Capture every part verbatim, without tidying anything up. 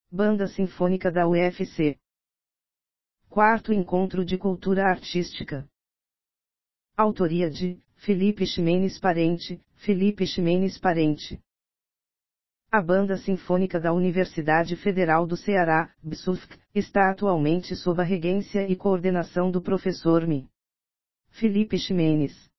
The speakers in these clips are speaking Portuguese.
Banda Sinfônica da U F C. Quarto Encontro de Cultura Artística. Autoria de Felipe Ximenes Parente, Felipe Ximenes Parente. A Banda Sinfônica da Universidade Federal do Ceará, B S U F C, está atualmente sob a regência e coordenação do professor M. Felipe Ximenes.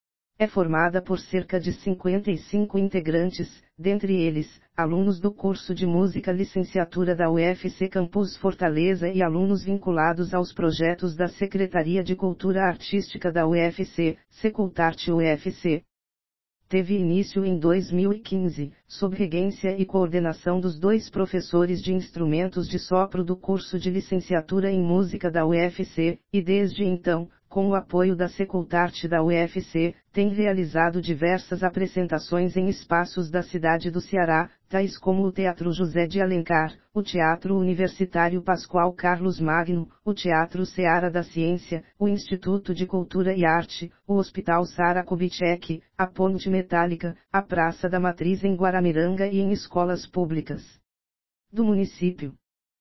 É formada por cerca de cinquenta e cinco integrantes, dentre eles, alunos do curso de Música Licenciatura da U F C Campus Fortaleza e alunos vinculados aos projetos da Secretaria de Cultura Artística da U F C, Secultarte U F C. Teve início em dois mil e quinze, sob regência e coordenação dos dois professores de instrumentos de sopro do curso de Licenciatura em Música da U F C, e desde então, com o apoio da Secultarte da U F C, tem realizado diversas apresentações em espaços da cidade do Ceará, tais como o Teatro José de Alencar, o Teatro Universitário Pascoal Carlos Magno, o Teatro Seara da Ciência, o Instituto de Cultura e Arte, o Hospital Sara Kubitschek, a Ponte Metálica, a Praça da Matriz em Guaramiranga e em escolas públicas do município.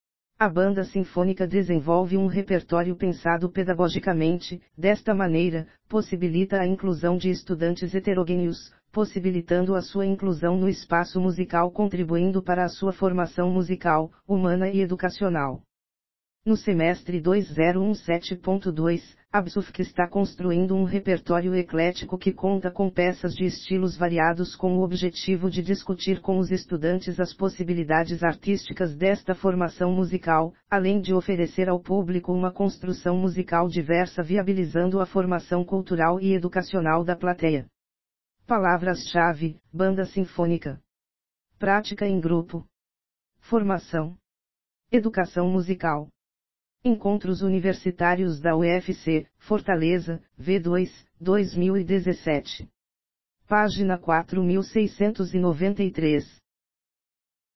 A Banda Sinfônica desenvolve um repertório pensado pedagogicamente, desta maneira, possibilita a inclusão de estudantes heterogêneos, possibilitando a sua inclusão no espaço musical, contribuindo para a sua formação musical, humana e educacional. No semestre dois mil dezessete ponto dois, a B S U F C está construindo um repertório eclético que conta com peças de estilos variados com o objetivo de discutir com os estudantes as possibilidades artísticas desta formação musical, além de oferecer ao público uma construção musical diversa viabilizando a formação cultural e educacional da plateia. Palavras-chave: Banda Sinfônica. Prática em grupo. Formação. Educação musical. Encontros Universitários da U F C, Fortaleza, V dois, dois mil e dezessete. Página quatro mil seiscentos e noventa e três.